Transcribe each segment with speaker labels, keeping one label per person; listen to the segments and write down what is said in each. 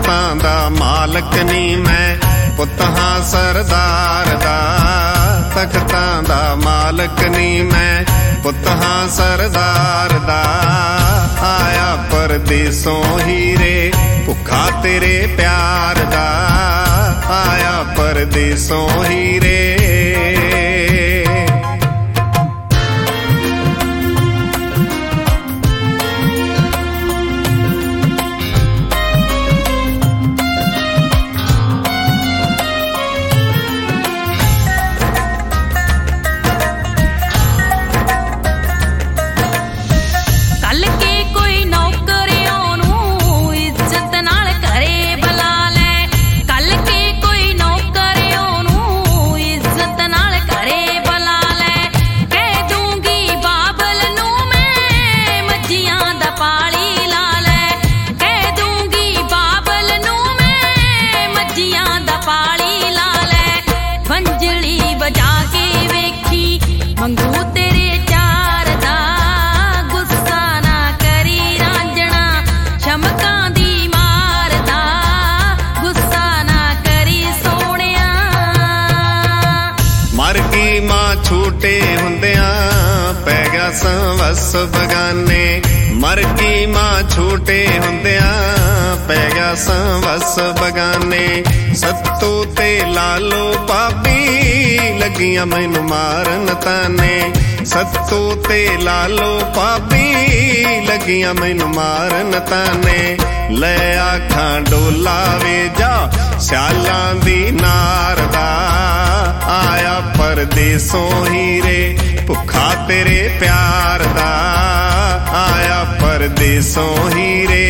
Speaker 1: ਤਖਤਾਂ ਦਾ ਮਾਲਕ ਨੀ ਮੈਂ, ਪੁੱਤ ਹਾਂ ਸਰਦਾਰ ਦਾ। ਤਖਤਾਂ ਦਾ ਮਾਲਕ ਨੀ ਮੈਂ, ਪੁੱਤ ਹਾਂ ਸਰਦਾਰ ਦਾ। ਆਇਆ ਪਰਦੇਸੋਂ ਹੀਰੇ, ਭੁੱਖਾ ਤੇਰੇ ਪਿਆਰ ਦਾ। ਆਇਆ ਪਰਦੇਸੋਂ ਹੀਰੇ। ਛੋਟੇ ਹੁੰਦਿਆਂ ਪੈ ਗਿਆ ਸੰਵਸ ਬਗਾਨੇ। ਮਰ ਗਈ ਮਾਂ ਛੋਟੇ ਹੁੰਦਿਆਂ ਪੈ ਗਿਆ ਸੰਵਸ ਬਗਾਨੇ। ਸੱਤੂ ਤੇ ਲਾਲੋ ਭਾਬੀ ਲੱਗੀਆਂ ਮੈਨੂੰ ਮਾਰਨ ਤਾਨੇ। ਸੱਤੂ ਤੇ ਲਾਲੋ ਭਾਬੀ ਲੱਗੀਆਂ ਮੈਨੂੰ ਮਾਰਨ ਤਾਨੇ। ਲੈ ਆਖਾਂ ਡੋਲਾ ਵੇ ਜਾ ਸਿਆਲਾਂ ਦੀ ਨਾਰ ਦਾ। ਆਇਆ ਪਰਦੇਸੋਂ ਹੀਰੇ, ਭੁੱਖਾ ਤੇਰੇ ਪਿਆਰ ਦਾ। ਆਇਆ ਪਰਦੇਸੋਂ ਹੀਰੇ।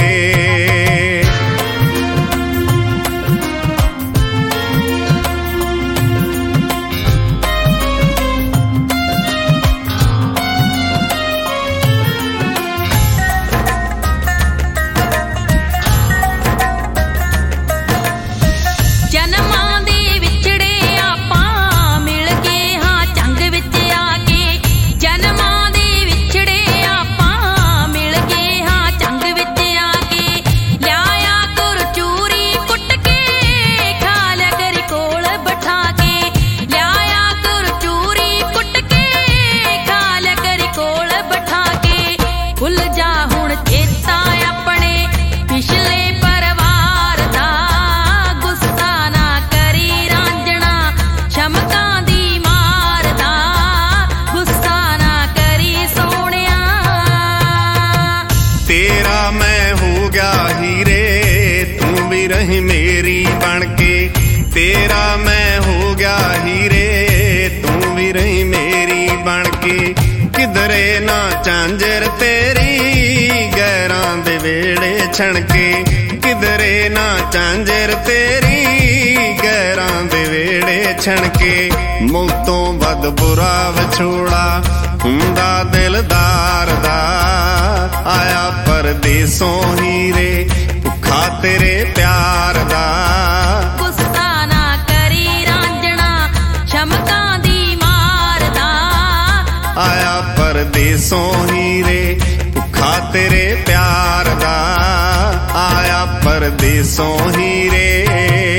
Speaker 1: ਤੇਰਾ ਮੈਂ ਹੋ ਗਿਆ ਹੀਰੇ, ਤੂੰ ਵੀ ਰਹੀ ਮੇਰੀ ਬਣ ਕੇ। ਤੇਰਾ ਮੈਂ ਹੋ ਗਿਆ ਹੀਰੇ, ਤੂੰ ਵੀ ਰਹੀ ਮੇਰੀ ਬਣ ਕੇ। ਕਿਧਰੇ ਨਾ ਝਾਂਜਰ ਤੇਰੀ ਗੈਰਾਂ ਦੇ ਵੇੜੇ ਛਣਕੇ। ਕਿਧਰੇ ਨਾ ਝਾਂਜਰ ਤੇਰੀ ਗੈਰਾਂ ਦੇ ਵੇੜੇ ਛਣਕੇ। ਮੌਤ ਤੋਂ ਵੱਧ ਬੁਰਾ ਵਿਛੋੜਾ ਹੁੰਦਾ ਦਿਲਦਾਰ ਦਾ। ਆਇਆ ਪਰਦੇਸੋਂ ਹੀਰੇ, ਭੁੱਖਾ ਤੇਰੇ ਪਿਆਰ ਦਾ।
Speaker 2: ਗੁੱਸਾ ਨਾ ਕਰੀ ਰਾਂਝਣਾ, ਸ਼ਮਕਾਂ ਦੀ ਮਾਰਦਾ।
Speaker 1: ਆਇਆ ਪਰਦੇਸੋਂ ਹੀਰੇ, ਭੁੱਖਾ ਤੇਰੇ ਪਿਆਰ ਦਾ। ਆਇਆ ਪਰਦੇਸੋਂ ਹੀਰੇ।